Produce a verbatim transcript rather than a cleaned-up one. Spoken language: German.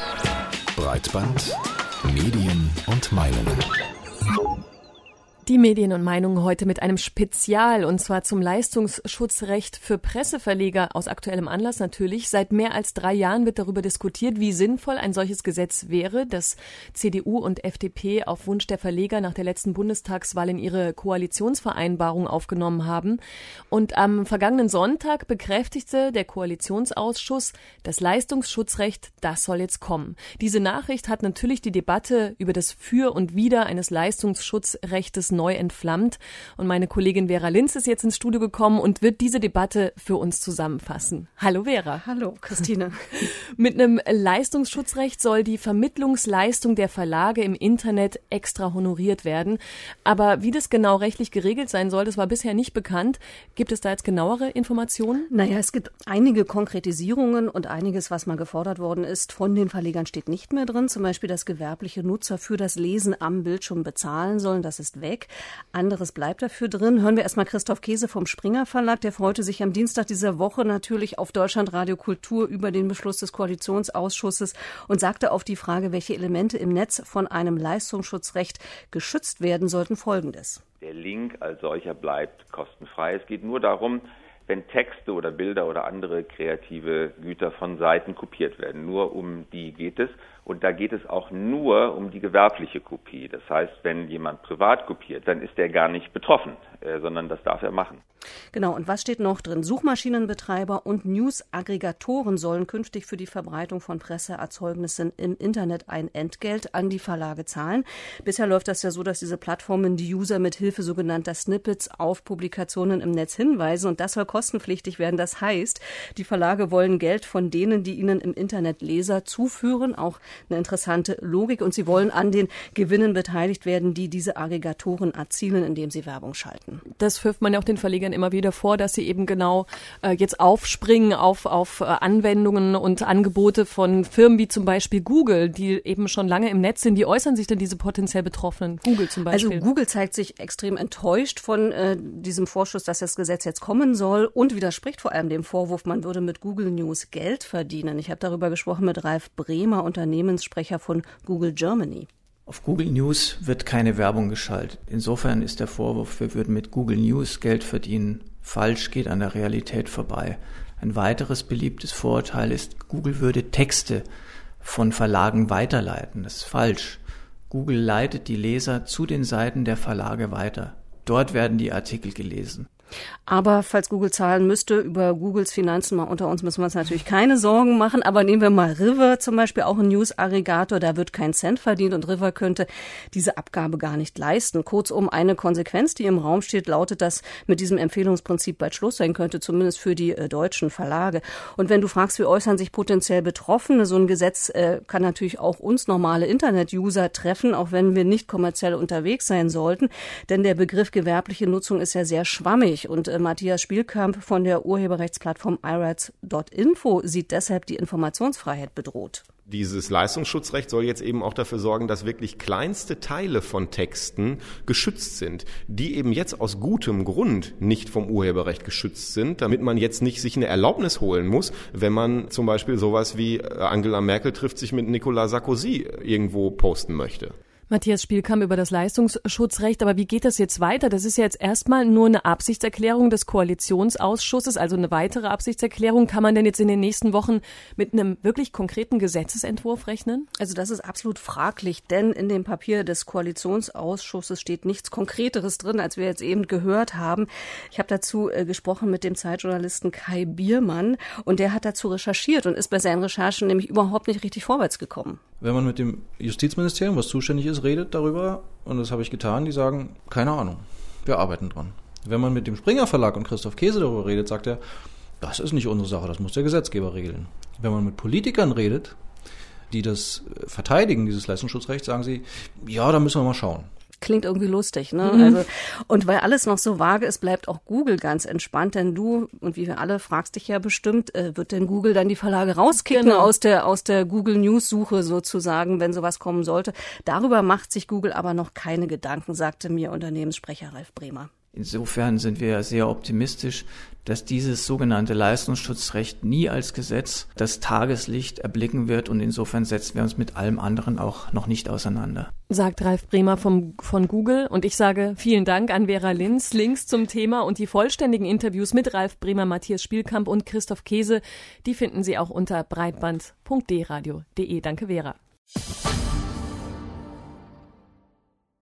Breitband, Medien und Meinungen. Die Medien und Meinungen heute mit einem Spezial, und zwar zum Leistungsschutzrecht für Presseverleger aus aktuellem Anlass natürlich. Seit mehr als drei Jahren wird darüber diskutiert, wie sinnvoll ein solches Gesetz wäre, das C D U und F D P auf Wunsch der Verleger nach der letzten Bundestagswahl in ihre Koalitionsvereinbarung aufgenommen haben. Und am vergangenen Sonntag bekräftigte der Koalitionsausschuss, das Leistungsschutzrecht, das soll jetzt kommen. Diese Nachricht hat natürlich die Debatte über das Für und Wider eines Leistungsschutzrechtes neu entflammt. Und meine Kollegin Vera Linz ist jetzt ins Studio gekommen und wird diese Debatte für uns zusammenfassen. Hallo Vera. Hallo Christine. Mit einem Leistungsschutzrecht soll die Vermittlungsleistung der Verlage im Internet extra honoriert werden. Aber wie das genau rechtlich geregelt sein soll, das war bisher nicht bekannt. Gibt es da jetzt genauere Informationen? Naja, es gibt einige Konkretisierungen und einiges, was mal gefordert worden ist, von den Verlegern steht nicht mehr drin. Zum Beispiel, dass gewerbliche Nutzer für das Lesen am Bildschirm bezahlen sollen. Das ist weg. Anderes bleibt dafür drin. Hören wir erstmal Christoph Käse vom Springer Verlag. Der freute sich am Dienstag dieser Woche natürlich auf Deutschlandradio Kultur über den Beschluss des Koalitionsausschusses und sagte auf die Frage, welche Elemente im Netz von einem Leistungsschutzrecht geschützt werden sollten, Folgendes. Der Link als solcher bleibt kostenfrei. Es geht nur darum, wenn Texte oder Bilder oder andere kreative Güter von Seiten kopiert werden. Nur um die geht es. Und da geht es auch nur um die gewerbliche Kopie. Das heißt, wenn jemand privat kopiert, dann ist er gar nicht betroffen, äh, sondern das darf er machen. Genau, und was steht noch drin? Suchmaschinenbetreiber und News-Aggregatoren sollen künftig für die Verbreitung von Presseerzeugnissen im Internet ein Entgelt an die Verlage zahlen. Bisher läuft das ja so, dass diese Plattformen die User mit Hilfe sogenannter Snippets auf Publikationen im Netz hinweisen, und das soll kostenpflichtig werden. Das heißt, die Verlage wollen Geld von denen, die ihnen im Internet Leser zuführen, auch eine interessante Logik, und sie wollen an den Gewinnen beteiligt werden, die diese Aggregatoren erzielen, indem sie Werbung schalten. Das wirft man ja auch den Verlegern immer wieder vor, dass sie eben genau äh, jetzt aufspringen auf, auf äh, Anwendungen und Angebote von Firmen wie zum Beispiel Google, die eben schon lange im Netz sind. Wie äußern sich denn diese potenziell Betroffenen? Google zum Beispiel. Also Google zeigt sich extrem enttäuscht von äh, diesem Vorschuss, dass das Gesetz jetzt kommen soll, und widerspricht vor allem dem Vorwurf, man würde mit Google News Geld verdienen. Ich habe darüber gesprochen mit Ralf Bremer, Unternehmenssprecher von Google Germany. Auf Google News wird keine Werbung geschaltet. Insofern ist der Vorwurf, wir würden mit Google News Geld verdienen, falsch, geht an der Realität vorbei. Ein weiteres beliebtes Vorurteil ist, Google würde Texte von Verlagen weiterleiten. Das ist falsch. Google leitet die Leser zu den Seiten der Verlage weiter. Dort werden die Artikel gelesen. Aber falls Google zahlen müsste, über Googles Finanzen, mal unter uns müssen wir uns natürlich keine Sorgen machen. Aber nehmen wir mal River zum Beispiel, auch ein News-Aggregator, da wird kein Cent verdient, und River könnte diese Abgabe gar nicht leisten. Kurzum, eine Konsequenz, die im Raum steht, lautet, dass mit diesem Empfehlungsprinzip bald Schluss sein könnte, zumindest für die äh, deutschen Verlage. Und wenn du fragst, wie äußern sich potenziell Betroffene, so ein Gesetz äh, kann natürlich auch uns normale Internet-User treffen, auch wenn wir nicht kommerziell unterwegs sein sollten. Denn der Begriff gewerbliche Nutzung ist ja sehr schwammig. Und äh, Matthias Spielkamp von der Urheberrechtsplattform i rights Punkt info sieht deshalb die Informationsfreiheit bedroht. Dieses Leistungsschutzrecht soll jetzt eben auch dafür sorgen, dass wirklich kleinste Teile von Texten geschützt sind, die eben jetzt aus gutem Grund nicht vom Urheberrecht geschützt sind, damit man jetzt nicht sich eine Erlaubnis holen muss, wenn man zum Beispiel sowas wie Angela Merkel trifft sich mit Nicolas Sarkozy irgendwo posten möchte. Matthias Spielkamp über das Leistungsschutzrecht. Aber wie geht das jetzt weiter? Das ist ja jetzt erstmal nur eine Absichtserklärung des Koalitionsausschusses, also eine weitere Absichtserklärung. Kann man denn jetzt in den nächsten Wochen mit einem wirklich konkreten Gesetzesentwurf rechnen? Also das ist absolut fraglich, denn in dem Papier des Koalitionsausschusses steht nichts Konkreteres drin, als wir jetzt eben gehört haben. Ich habe dazu äh, gesprochen mit dem Zeitjournalisten Kai Biermann, und der hat dazu recherchiert und ist bei seinen Recherchen nämlich überhaupt nicht richtig vorwärts gekommen. Wenn man mit dem Justizministerium, was zuständig ist, redet darüber, und das habe ich getan, die sagen, keine Ahnung, wir arbeiten dran. Wenn man mit dem Springer Verlag und Christoph Käse darüber redet, sagt er, das ist nicht unsere Sache, das muss der Gesetzgeber regeln. Wenn man mit Politikern redet, die das verteidigen, dieses Leistungsschutzrecht, sagen sie, ja, da müssen wir mal schauen. Klingt irgendwie lustig, ne? Mhm. Also, und weil alles noch so vage ist, bleibt auch Google ganz entspannt, denn du, und wie wir alle, fragst dich ja bestimmt, äh, wird denn Google dann die Verlage rauskicken genau. aus der, aus der Google News Suche sozusagen, wenn sowas kommen sollte? Darüber macht sich Google aber noch keine Gedanken, sagte mir Unternehmenssprecher Ralf Bremer. Insofern sind wir sehr optimistisch, dass dieses sogenannte Leistungsschutzrecht nie als Gesetz das Tageslicht erblicken wird und insofern setzen wir uns mit allem anderen auch noch nicht auseinander. Sagt Ralf Bremer vom, von Google und ich sage vielen Dank an Vera Linz. Links zum Thema und die vollständigen Interviews mit Ralf Bremer, Matthias Spielkamp und Christoph Käse, die finden Sie auch unter breitband punkt d radio punkt de. Danke Vera.